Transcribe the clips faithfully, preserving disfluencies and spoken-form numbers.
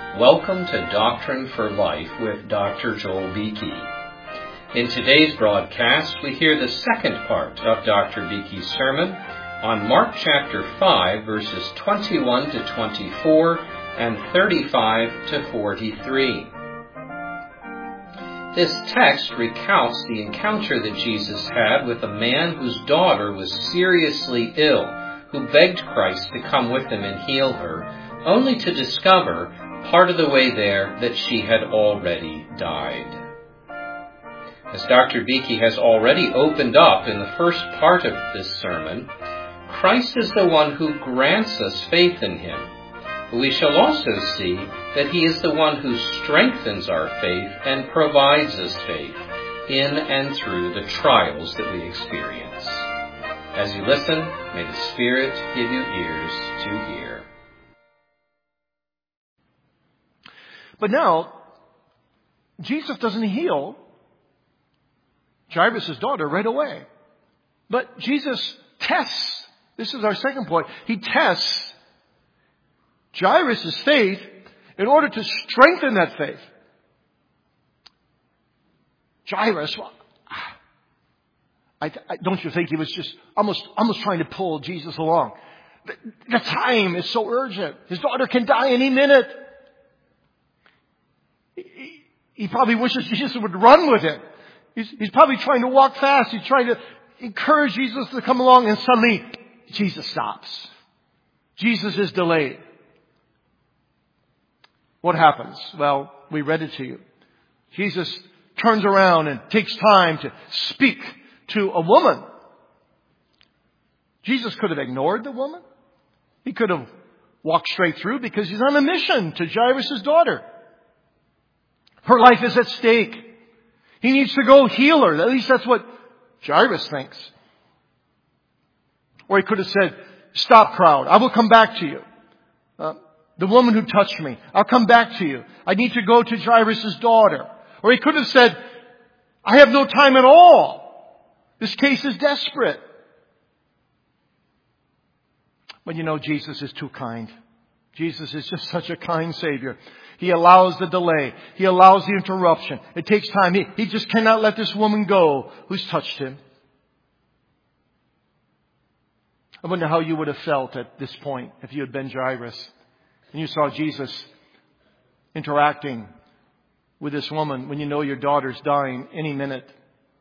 Welcome to Doctrine for Life with Doctor Joel Beeke. In today's broadcast, we hear the second part of Doctor Beeke's sermon on Mark chapter five, verses twenty-one to twenty-four and thirty-five to forty-three. This text recounts the encounter that Jesus had with a man whose daughter was seriously ill, who begged Christ to come with him and heal her, only to discover part of the way there that she had already died. As Doctor Beeke has already opened up in the first part of this sermon, Christ is the one who grants us faith in him. But we shall also see that he is the one who strengthens our faith and provides us faith in and through the trials that we experience. As you listen, may the Spirit give you ears to hear. But now, Jesus doesn't heal Jairus' daughter right away. But Jesus tests, this is our second point, he tests Jairus' faith in order to strengthen that faith. Jairus, I, I, don't you think he was just almost, almost trying to pull Jesus along? The, the time is so urgent. His daughter can die any minute. He, he probably wishes Jesus would run with him. He's, he's probably trying to walk fast. He's trying to encourage Jesus to come along, and suddenly Jesus stops. Jesus is delayed. What happens? Well, we read it to you. Jesus turns around and takes time to speak to a woman. Jesus could have ignored the woman. He could have walked straight through because he's on a mission to Jairus' daughter. Her life is at stake. He needs to go heal her. At least that's what Jairus thinks. Or he could have said, "Stop, crowd. I will come back to you. Uh, the woman who touched me, I'll come back to you. I need to go to Jairus' daughter." Or he could have said, "I have no time at all. This case is desperate." But you know, Jesus is too kind. Jesus is just such a kind Savior. He allows the delay. He allows the interruption. It takes time. He, he just cannot let this woman go who's touched him. I wonder how you would have felt at this point if you had been Jairus and you saw Jesus interacting with this woman when you know your daughter's dying any minute.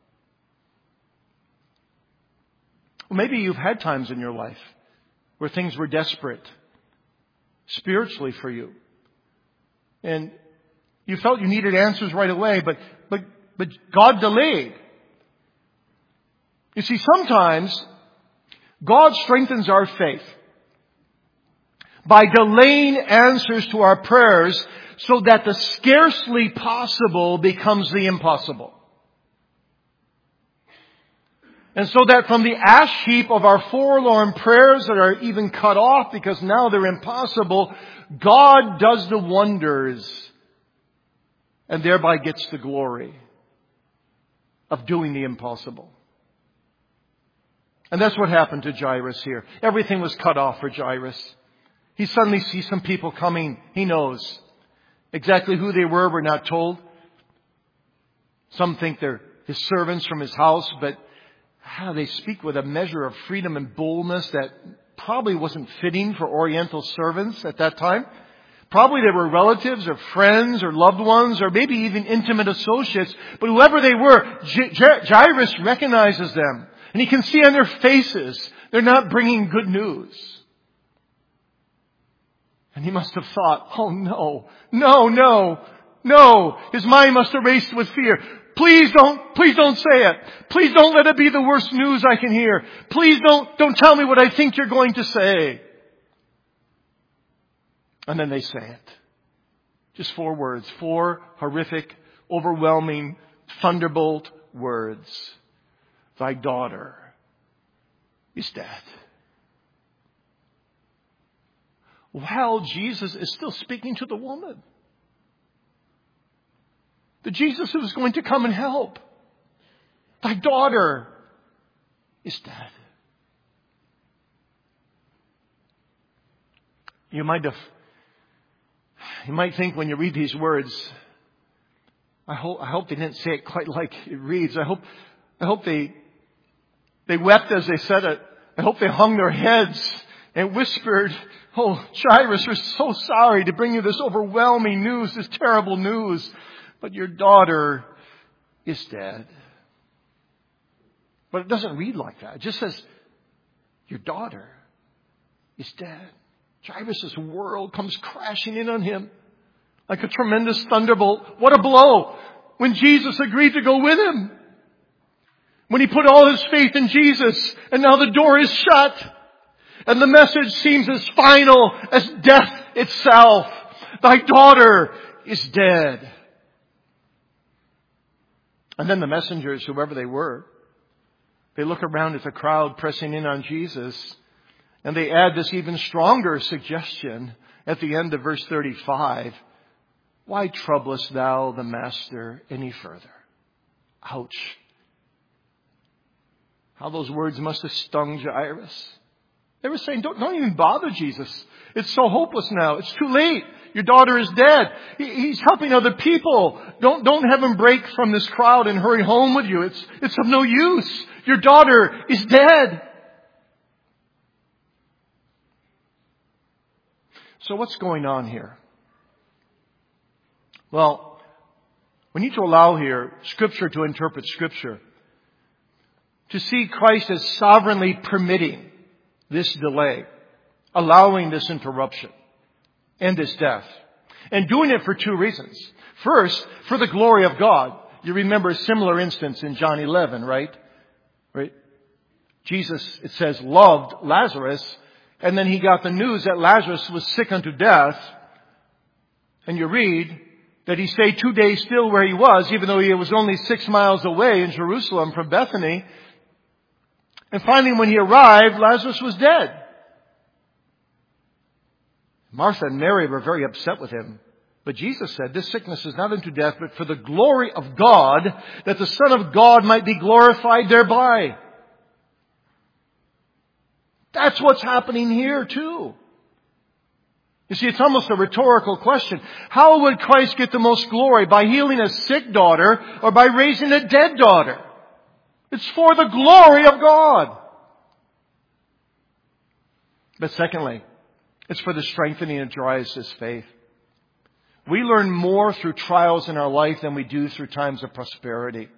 Well, maybe you've had times in your life where things were desperate spiritually for you. And you felt you needed answers right away, but, but, but God delayed. You see, sometimes God strengthens our faith by delaying answers to our prayers so that the scarcely possible becomes the impossible. And so that from the ash heap of our forlorn prayers that are even cut off because now they're impossible, God does the wonders and thereby gets the glory of doing the impossible. And that's what happened to Jairus here. Everything was cut off for Jairus. He suddenly sees some people coming. He knows. Exactly who they were, we're not told. Some think they're his servants from his house, but ah, they speak with a measure of freedom and boldness that probably wasn't fitting for Oriental servants at that time. Probably they were relatives or friends or loved ones or maybe even intimate associates. But whoever they were, Jairus recognizes them. And he can see on their faces they're not bringing good news. And he must have thought, oh no, no, no, no. His mind must have raced with fear. Please don't, please don't say it. Please don't let it be the worst news I can hear. Please don't, don't tell me what I think you're going to say. And then they say it. Just four words. Four horrific, overwhelming, thunderbolt words. Thy daughter is dead. While Jesus is still speaking to the woman. The Jesus who was going to come and help. Thy daughter is dead. You might have You might think when you read these words, I hope, I hope they didn't say it quite like it reads. I hope, I hope they, they wept as they said it. I hope they hung their heads and whispered, "Oh, Jairus, we're so sorry to bring you this overwhelming news, this terrible news, but your daughter is dead." But it doesn't read like that. It just says, your daughter is dead. Jairus' world comes crashing in on him like a tremendous thunderbolt. What a blow when Jesus agreed to go with him. When he put all his faith in Jesus, and now the door is shut. And the message seems as final as death itself. Thy daughter is dead. And then the messengers, whoever they were, they look around at the crowd pressing in on Jesus, and they add this even stronger suggestion at the end of verse thirty-five. Why troublest thou the master any further? Ouch. How those words must have stung Jairus. They were saying, don't, don't even bother Jesus. It's so hopeless now. It's too late. Your daughter is dead. He, he's helping other people. Don't, don't have him break from this crowd and hurry home with you. It's, it's of no use. Your daughter is dead. So what's going on here? Well, we need to allow here Scripture to interpret Scripture. To see Christ as sovereignly permitting this delay, allowing this interruption and this death. And doing it for two reasons. First, for the glory of God. You remember a similar instance in John eleven, right? Right? Jesus, it says, loved Lazarus, and then he got the news that Lazarus was sick unto death. And you read that he stayed two days still where he was, even though he was only six miles away in Jerusalem from Bethany. And finally, when he arrived, Lazarus was dead. Martha and Mary were very upset with him. But Jesus said, this sickness is not unto death, but for the glory of God, that the Son of God might be glorified thereby. That's what's happening here too. You see, it's almost a rhetorical question. How would Christ get the most glory? By healing a sick daughter or by raising a dead daughter? It's for the glory of God. But secondly, it's for the strengthening of Jairus' faith. We learn more through trials in our life than we do through times of prosperity.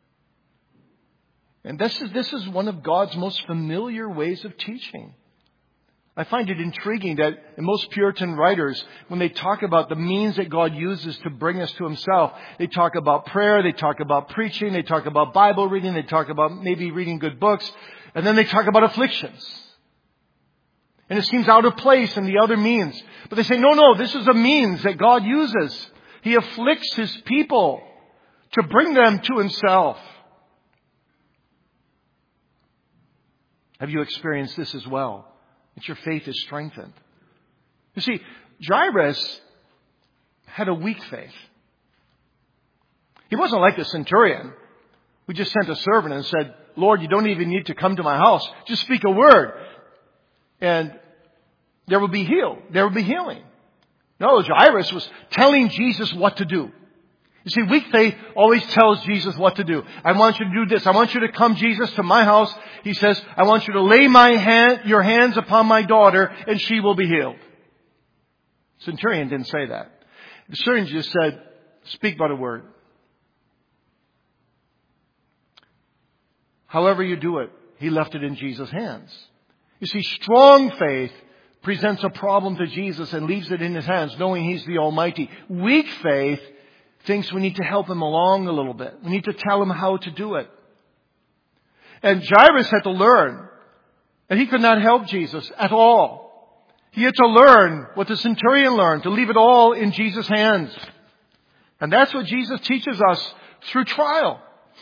And this is, this is one of God's most familiar ways of teaching. I find it intriguing that in most Puritan writers, when they talk about the means that God uses to bring us to Himself, they talk about prayer, they talk about preaching, they talk about Bible reading, they talk about maybe reading good books, and then they talk about afflictions. And it seems out of place in the other means. But they say, no, no, this is a means that God uses. He afflicts His people to bring them to Himself. Have you experienced this as well? That your faith is strengthened. You see, Jairus had a weak faith. He wasn't like the centurion. We just sent a servant and said, Lord, you don't even need to come to my house. Just speak a word. And there will be healed. There will be healing. No, Jairus was telling Jesus what to do. You see, weak faith always tells Jesus what to do. I want you to do this. I want you to come, Jesus, to my house. He says, I want you to lay my hand, your hands upon my daughter, and she will be healed. Centurion didn't say that. The centurion just said, speak but a word. However you do it, he left it in Jesus' hands. You see, strong faith presents a problem to Jesus and leaves it in His hands, knowing He's the Almighty. Weak faith thinks we need to help him along a little bit. We need to tell him how to do it. And Jairus had to learn that he could not help Jesus at all. He had to learn what the centurion learned, to leave it all in Jesus' hands. And that's what Jesus teaches us through trial.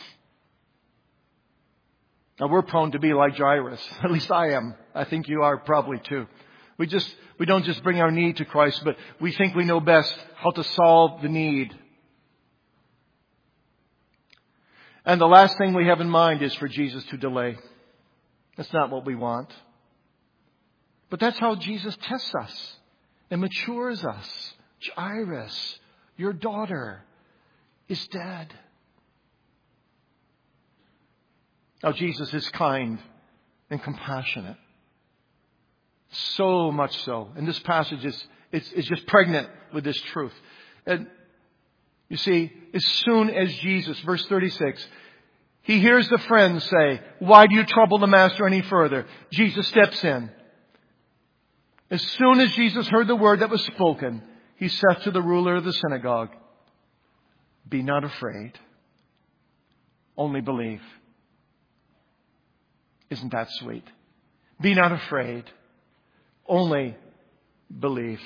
Now, we're prone to be like Jairus. At least I am. I think you are probably too. We just, we don't just bring our need to Christ, but we think we know best how to solve the need. And the last thing we have in mind is for Jesus to delay. That's not what we want. But that's how Jesus tests us and matures us Jairus, your daughter is dead. Now, Jesus is kind and compassionate. So much so. And this passage is, is, is just pregnant with this truth. And you see, as soon as Jesus, verse thirty-six, he hears the friends say, "Why do you trouble the master any further?" Jesus steps in. As soon as Jesus heard the word that was spoken, he said to the ruler of the synagogue, "Be not afraid, only believe." Isn't that sweet? Be not afraid, only believe.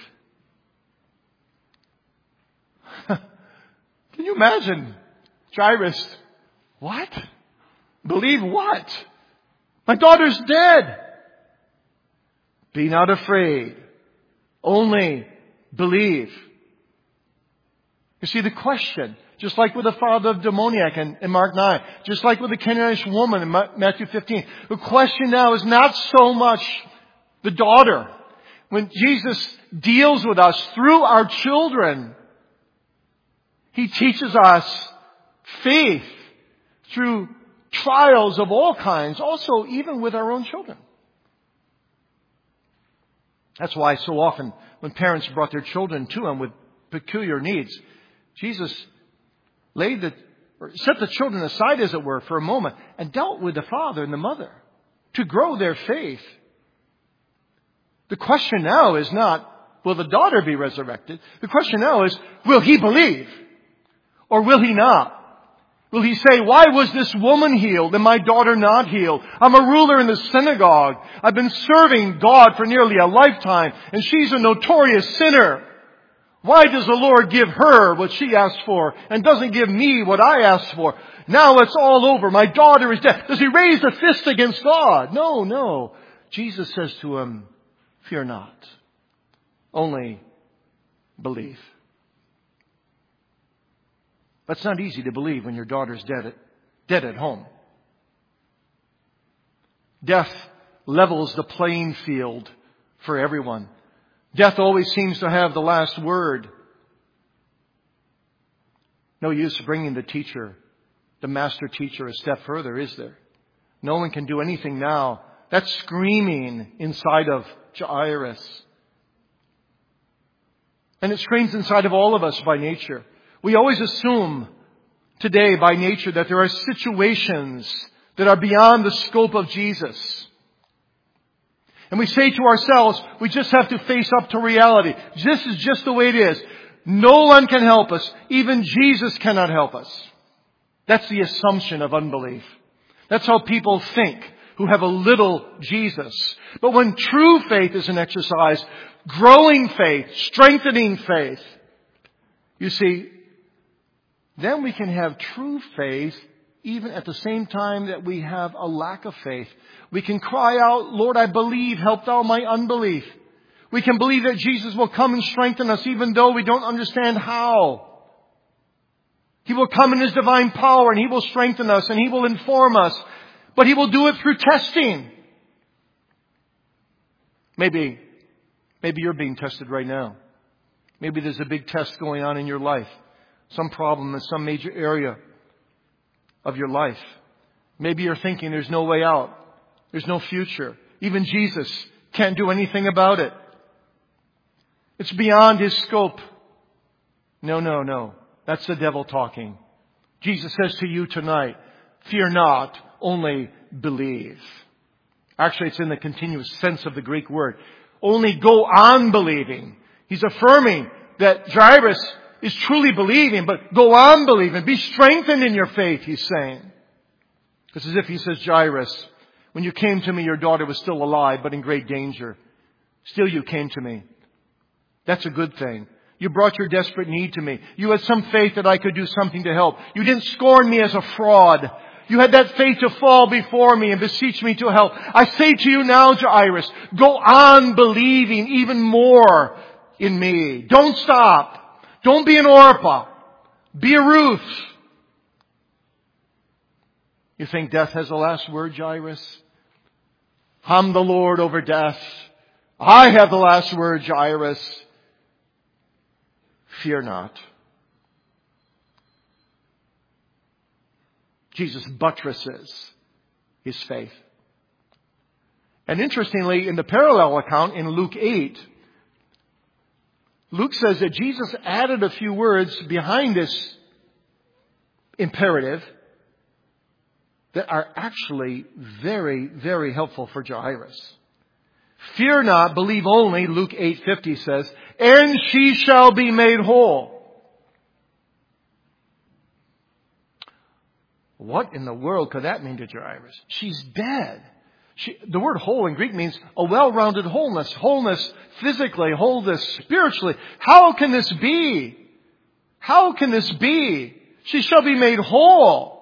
Can you imagine Jairus? What? Believe what? My daughter's dead. Be not afraid, only believe. You see, the question, just like with the father of demoniac in, in Mark nine, just like with the Canaanite woman in Matthew fifteen, the question now is not so much the daughter. When Jesus deals with us through our children, He teaches us faith through trials of all kinds, also even with our own children. That's why so often when parents brought their children to Him with peculiar needs, Jesus laid the, or set the children aside, as it were, for a moment and dealt with the father and the mother to grow their faith. The question now is not, will the daughter be resurrected? The question now is, will he believe? Or will he not? Will he say, why was this woman healed and my daughter not healed? I'm a ruler in the synagogue. I've been serving God for nearly a lifetime, and she's a notorious sinner. Why does the Lord give her what she asked for and doesn't give me what I asked for? Now it's all over. My daughter is dead. Does he raise a fist against God? No, no. Jesus says to him, fear not. Only believe. That's not easy to believe when your daughter's dead at, dead at home. Death levels the playing field for everyone. Death always seems to have the last word. No use bringing the teacher, the master teacher, a step further, is there? No one can do anything now. That's screaming inside of Jairus. And it screams inside of all of us by nature. We always assume today by nature that there are situations that are beyond the scope of Jesus. And we say to ourselves, we just have to face up to reality. This is just the way it is. No one can help us. Even Jesus cannot help us. That's the assumption of unbelief. That's how people think who have a little Jesus. But when true faith is an exercise, growing faith, strengthening faith, you see, then we can have true faith even at the same time that we have a lack of faith. We can cry out, Lord, I believe, help thou my unbelief. We can believe that Jesus will come and strengthen us even though we don't understand how. He will come in His divine power and He will strengthen us and He will inform us. But He will do it through testing. Maybe, maybe you're being tested right now. Maybe there's a big test going on in your life. Some problem in some major area of your life. Maybe you're thinking there's no way out. There's no future. Even Jesus can't do anything about it. It's beyond His scope. No, no, no. That's the devil talking. Jesus says to you tonight, fear not, only believe. Actually, it's in the continuous sense of the Greek word. Only go on believing. He's affirming that Jairus is truly believing, but go on believing. Be strengthened in your faith, he's saying. It's as if he says, Jairus, when you came to me, your daughter was still alive, but in great danger. Still you came to me. That's a good thing. You brought your desperate need to me. You had some faith that I could do something to help. You didn't scorn me as a fraud. You had that faith to fall before me and beseech me to help. I say to you now, Jairus, go on believing even more in me. Don't stop. Don't be an Orpah. Be a Ruth. You think death has the last word, Jairus? I'm the Lord over death. I have the last word, Jairus. fear not. Jesus buttresses his faith. And interestingly, in the parallel account in Luke eight, Luke says that Jesus added a few words behind this imperative that are actually very, very helpful for Jairus. Fear not, believe only, Luke eight fifty says, and she shall be made whole. What in the world could that mean to Jairus? She's dead. She, the word whole in Greek means a well-rounded wholeness. Wholeness physically, wholeness spiritually. How can this be? How can this be? She shall be made whole.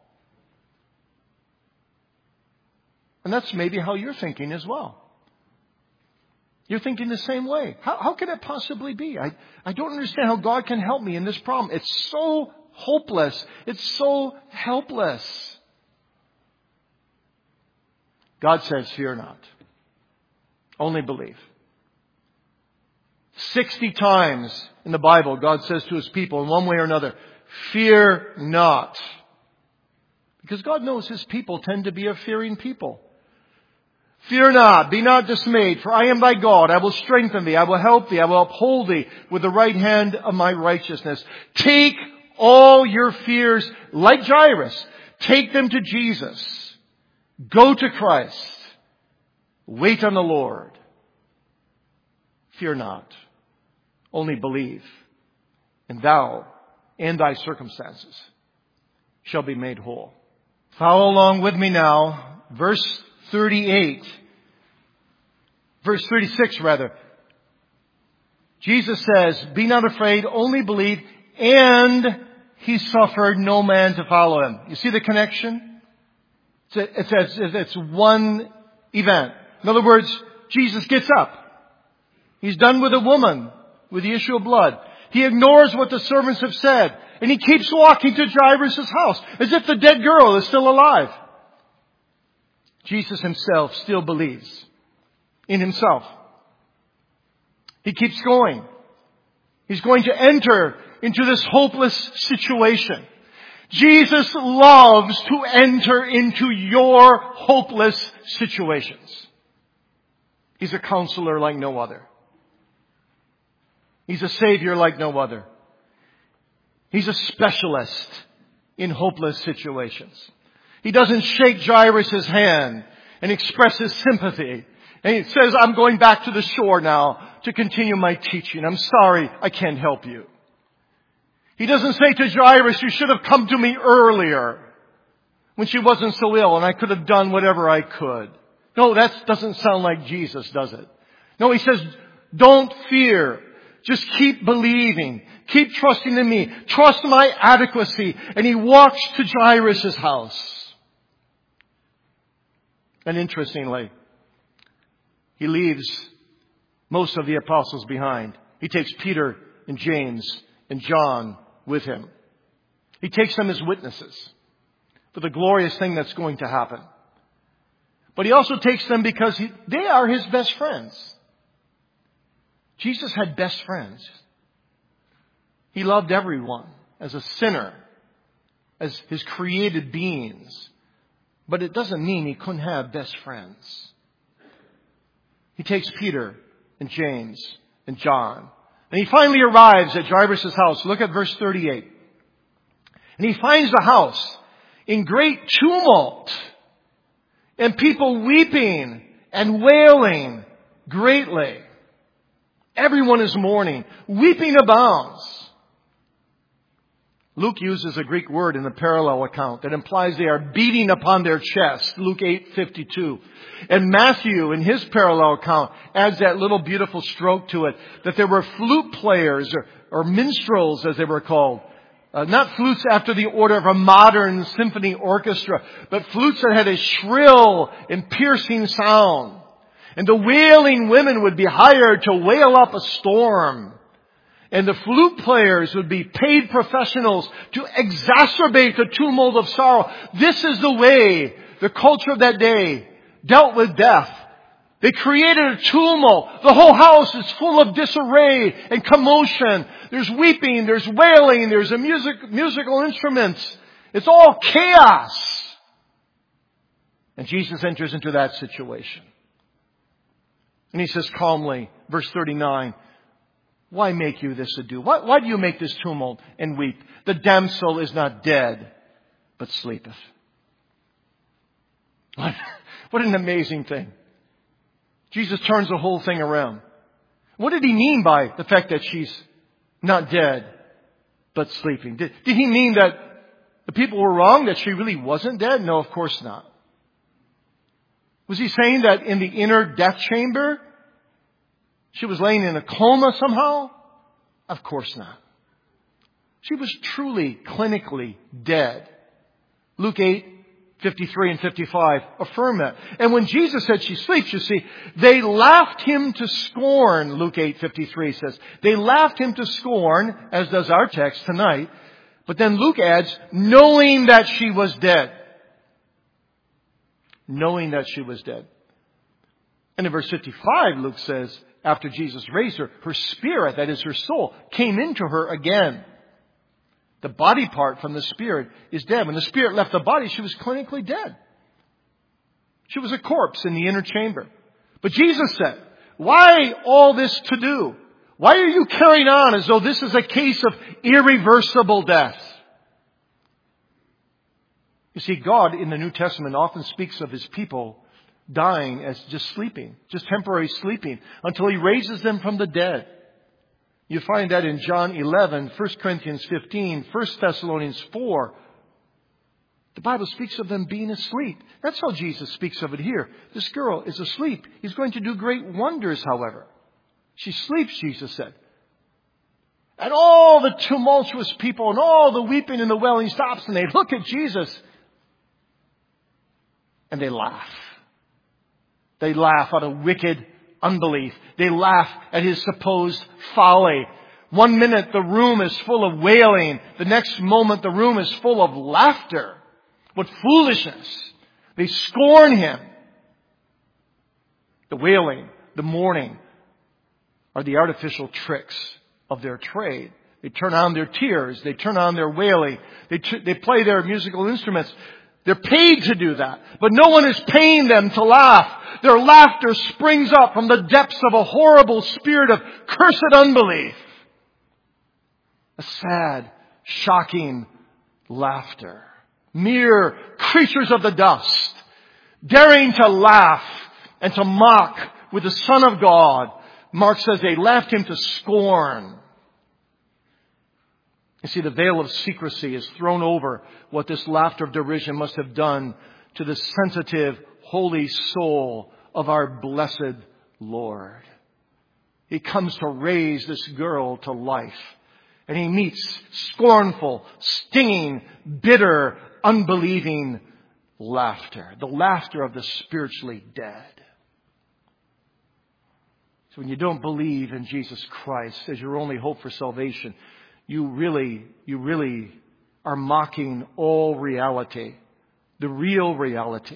And that's maybe how you're thinking as well. You're thinking the same way. How, how can it possibly be? I, I don't understand how God can help me in this problem. It's so hopeless. It's so helpless. God says, fear not. Only believe. Sixty times in the Bible, God says to his people in one way or another, fear not. Because God knows his people tend to be a fearing people. Fear not, be not dismayed, for I am thy God. I will strengthen thee, I will help thee, I will uphold thee with the right hand of my righteousness. Take all your fears, like Jairus, take them to Jesus. Go to Christ. Wait on the Lord. Fear not, only believe, and thou and thy circumstances shall be made whole. Follow along with me now. Verse thirty-eight. Verse thirty-six, rather. Jesus says, be not afraid, only believe, and he suffered no man to follow him. You see the connection? It's, it's, it's one event. In other words, Jesus gets up. He's done with a woman with the issue of blood. He ignores what the servants have said. And he keeps walking to Jairus' house as if the dead girl is still alive. Jesus himself still believes in himself. He keeps going. He's going to enter into this hopeless situation. Jesus loves to enter into your hopeless situations. He's a counselor like no other. He's a savior like no other. He's a specialist in hopeless situations. He doesn't shake Jairus' hand and express his sympathy. And he says, I'm going back to the shore now to continue my teaching. I'm sorry, I can't help you. He doesn't say to Jairus, you should have come to me earlier when she wasn't so ill and I could have done whatever I could. No, that doesn't sound like Jesus, does it? No, he says, don't fear. Just keep believing. Keep trusting in me. Trust my adequacy. And he walks to Jairus' house. And interestingly, he leaves most of the apostles behind. He takes Peter and James and John with him. He takes them as witnesses for the glorious thing that's going to happen. But he also takes them because he, they are his best friends. Jesus had best friends. He loved everyone as a sinner, as his created beings. But it doesn't mean he couldn't have best friends. He takes Peter and James and John. And he finally arrives at Jairus' house. Look at verse thirty-eight. And he finds the house in great tumult and people weeping and wailing greatly. Everyone is mourning. Weeping abounds. Luke uses a Greek word in the parallel account that implies they are beating upon their chest. Luke eight fifty-two. And Matthew, in his parallel account, adds that little beautiful stroke to it, that there were flute players, or, or minstrels as they were called. Uh, not flutes after the order of a modern symphony orchestra, but flutes that had a shrill and piercing sound. And the wailing women would be hired to wail up a storm. And the flute players would be paid professionals to exacerbate the tumult of sorrow. This is the way the culture of that day dealt with death. They created a tumult. The whole house is full of disarray and commotion. There's weeping, there's wailing, there's a music, musical instruments. It's all chaos. And Jesus enters into that situation. And he says calmly, verse thirty-nine, why make you this ado? Why, why do you make this tumult and weep? The damsel is not dead, but sleepeth. What, what an amazing thing. Jesus turns the whole thing around. What did he mean by the fact that she's not dead, but sleeping? Did, did he mean that the people were wrong, that she really wasn't dead? No, of course not. Was he saying that in the inner death chamber, she was laying in a coma somehow? Of course not. She was truly, clinically dead. Luke eight, fifty-three and fifty-five affirm that. And when Jesus said she sleeps, you see, they laughed him to scorn, Luke eight, fifty-three says. They laughed him to scorn, as does our text tonight. But then Luke adds, knowing that she was dead. Knowing that she was dead. And in verse fifty-five, Luke says, after Jesus raised her, her spirit, that is her soul, came into her again. The body part from the spirit is dead. When the spirit left the body, she was clinically dead. She was a corpse in the inner chamber. But Jesus said, why all this to do? Why are you carrying on as though this is a case of irreversible death? You see, God in the New Testament often speaks of His people dying as just sleeping, just temporary sleeping, until He raises them from the dead. You find that in John eleven, First Corinthians fifteen, First Thessalonians four. The Bible speaks of them being asleep. That's how Jesus speaks of it here. This girl is asleep. He's going to do great wonders, however. She sleeps, Jesus said. And all the tumultuous people and all the weeping and the wailing stops, and they look at Jesus and they laugh. They laugh out of wicked unbelief. They laugh at His supposed folly. One minute the room is full of wailing. The next moment the room is full of laughter. What foolishness. They scorn Him. The wailing, the mourning are the artificial tricks of their trade. They turn on their tears. They turn on their wailing. They, t- they play their musical instruments. They're paid to do that. But no one is paying them to laugh. Their laughter springs up from the depths of a horrible spirit of cursed unbelief. A sad, shocking laughter. Mere creatures of the dust, daring to laugh and to mock with the Son of God. Mark says they laughed Him to scorn. You see, the veil of secrecy is thrown over what this laughter of derision must have done to the sensitive, holy soul of our blessed Lord. He comes to raise this girl to life. And He meets scornful, stinging, bitter, unbelieving laughter. The laughter of the spiritually dead. So when you don't believe in Jesus Christ as your only hope for salvation, you really, you really are mocking all reality. The real reality.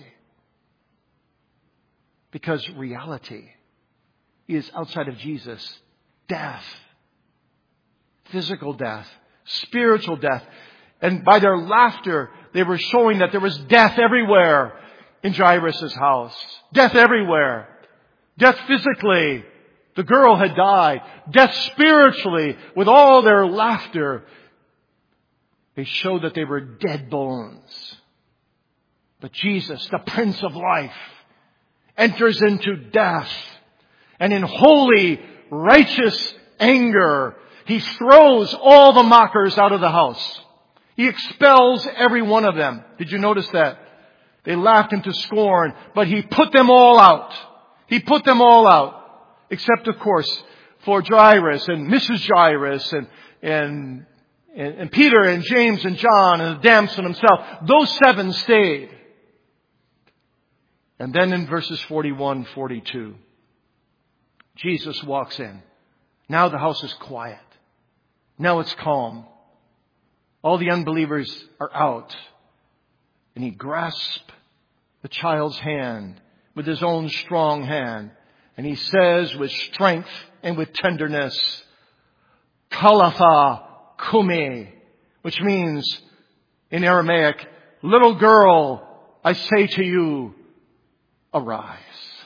Because reality is outside of Jesus. Death. Physical death. Spiritual death. And by their laughter, they were showing that there was death everywhere in Jairus' house. Death everywhere. Death physically. The girl had died. Death spiritually. With all their laughter, they showed that they were dead bones. But Jesus, the Prince of Life, enters into death. And in holy, righteous anger, He throws all the mockers out of the house. He expels every one of them. Did you notice that? They laughed Him to scorn, but He put them all out. He put them all out. Except, of course, for Jairus and Missus Jairus and, and, and, and Peter and James and John and the damsel himself. Those seven stayed. And then in verses forty-one, forty-two, Jesus walks in. Now the house is quiet. Now it's calm. All the unbelievers are out. And He grasps the child's hand with his own strong hand. And he says with strength and with tenderness, Talitha Kumi, which means in Aramaic, little girl, I say to you, arise.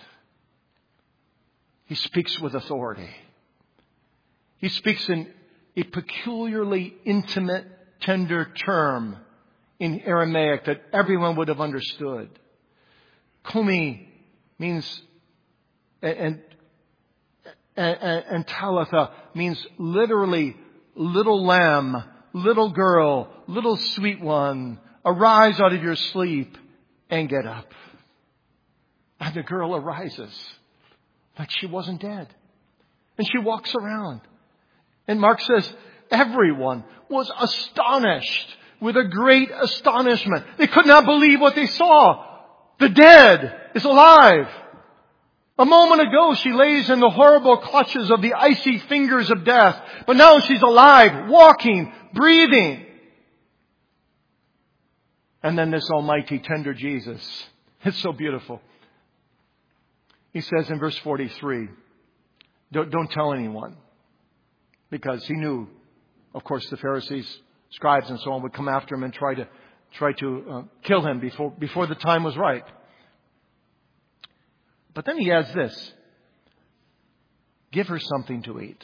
He speaks with authority. He speaks in a peculiarly intimate, tender term in Aramaic that everyone would have understood. Kumi means, and, and, and Talitha means literally little lamb, little girl, little sweet one, arise out of your sleep and get up. And the girl arises like she wasn't dead. And she walks around. And Mark says, everyone was astonished with a great astonishment. They could not believe what they saw. The dead is alive. A moment ago, she lays in the horrible clutches of the icy fingers of death. But now she's alive, walking, breathing. And then this almighty, tender Jesus. It's so beautiful. He says in verse forty-three, don't, don't tell anyone. Because he knew, of course, the Pharisees, scribes and so on would come after him and try to try to uh, kill him before before the time was right. But then he adds this. Give her something to eat.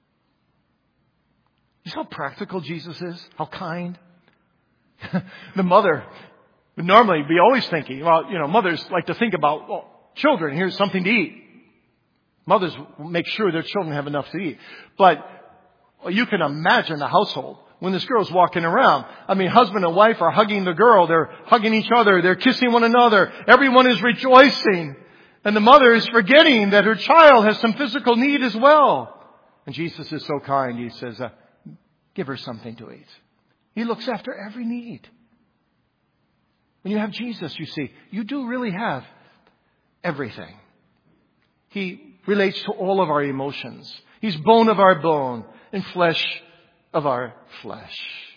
You see how practical Jesus is? How kind? The mother would normally be always thinking, well, you know, mothers like to think about, well, children, here's something to eat. Mothers make sure their children have enough to eat. But well, you can imagine the household when this girl's walking around. I mean, husband and wife are hugging the girl. They're hugging each other. They're kissing one another. Everyone is rejoicing. And the mother is forgetting that her child has some physical need as well. And Jesus is so kind. He says, uh, give her something to eat. He looks after every need. When you have Jesus, you see, you do really have everything. He relates to all of our emotions. He's bone of our bone and flesh of our flesh.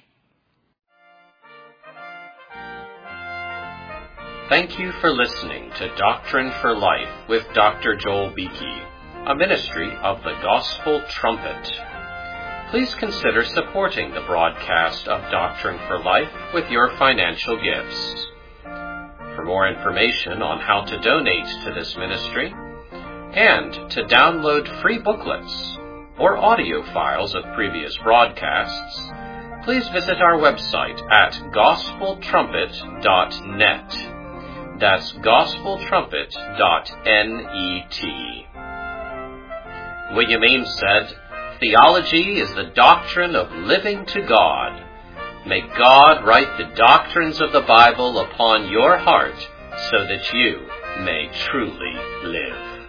Thank you for listening to Doctrine for Life with Doctor Joel Beeke, a ministry of the Gospel Trumpet. Please consider supporting the broadcast of Doctrine for Life with your financial gifts. For more information on how to donate to this ministry and to download free booklets or audio files of previous broadcasts, please visit our website at gospel trumpet dot net. That's gospel trumpet dot net. William Ames said, "Theology is the doctrine of living to God. May God write the doctrines of the Bible upon your heart so that you may truly live."